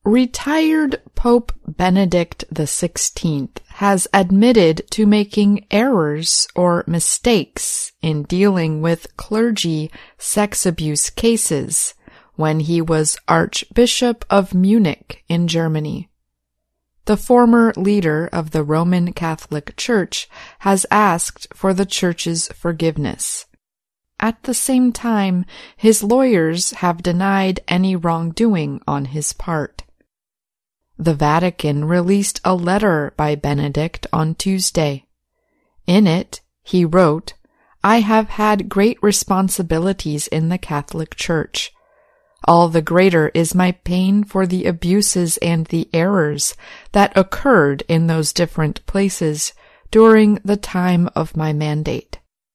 Retired Pope Benedict XVI has admitted to making errors or mistakes in dealing with clergy sex abuse cases when he was Archbishop of Munich in Germany. The former leader of the Roman Catholic Church has asked for the Church's forgiveness. At the same time, his lawyers have denied any wrongdoing on his part. The Vatican released a letter by Benedict on Tuesday. In it, he wrote, "I have had great responsibilities in the Catholic Church. All the greater is my pain for the abuses and the errors that occurred in those different places during the time of my mandate."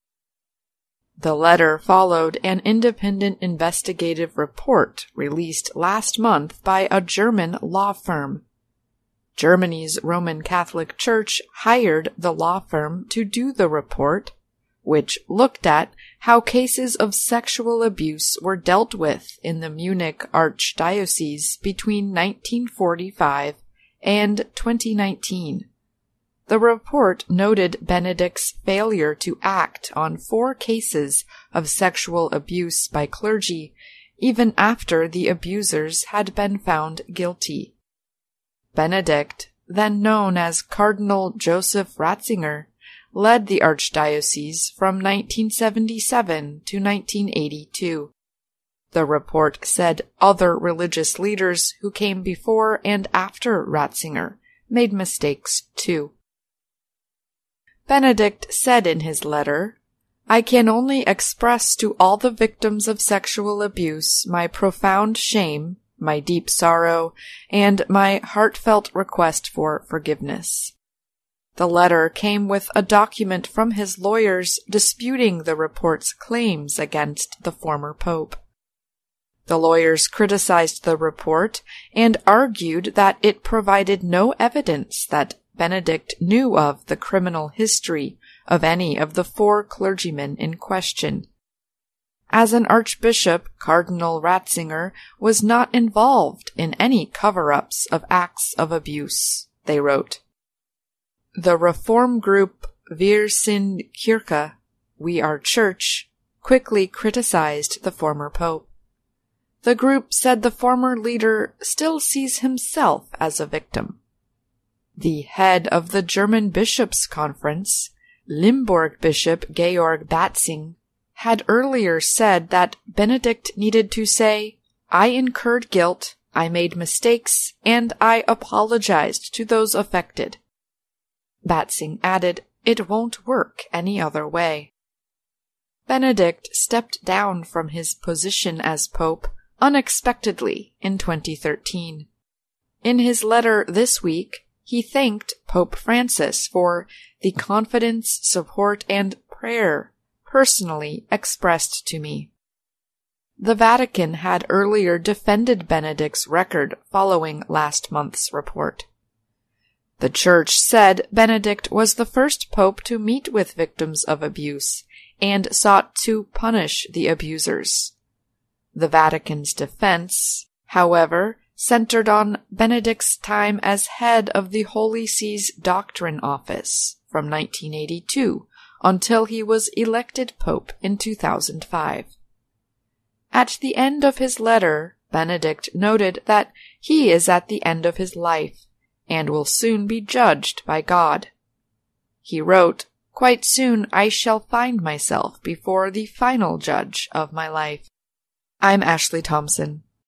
The letter followed an independent investigative report released last month by a German law firm. Germany's Roman Catholic Church hired the law firm to do the report, which looked at how cases of sexual abuse were dealt with in the Munich Archdiocese between 1945 and 2019. The report noted Benedict's failure to act on 4 cases of sexual abuse by clergy, even after the abusers had been found guilty. Benedict, then known as Cardinal Joseph Ratzinger, led the archdiocese from 1977 to 1982. The report said other religious leaders who came before and after Ratzinger made mistakes too. Benedict said in his letter, "I can only express to all the victims of sexual abuse my profound shame, my deep sorrow, and my heartfelt request for forgiveness." The letter came with a document from his lawyers disputing the report's claims against the former pope. The lawyers criticized the report and argued that it provided no evidence that Benedict knew of the criminal history of any of the 4 clergymen in question. As an archbishop, Cardinal Ratzinger was not involved in any cover-ups of acts of abuse, they wrote. The reform group Wir sind Kirche, We Are Church, quickly criticized the former pope. The group said the former leader still sees himself as a victim. The head of the German Bishops' Conference, Limburg Bishop Georg Batzing, had earlier said that Benedict needed to say, "I incurred guilt, I made mistakes, and I apologized to those affected." Batzing added, "It won't work any other way." Benedict stepped down from his position as pope unexpectedly in 2013. In his letter this week, he thanked Pope Francis for the confidence, support, and prayer personally expressed to me. The Vatican had earlier defended Benedict's record following last month's report. The Church said Benedict was the first pope to meet with victims of abuse and sought to punish the abusers. The Vatican's defense, however, centered on Benedict's time as head of the Holy See's Doctrine Office from 1982 until he was elected pope in 2005. At the end of his letter, Benedict noted that he is at the end of his life and will soon be judged by God. He wrote, "Quite soon I shall find myself before the final judge of my life." I'm Ashley Thompson.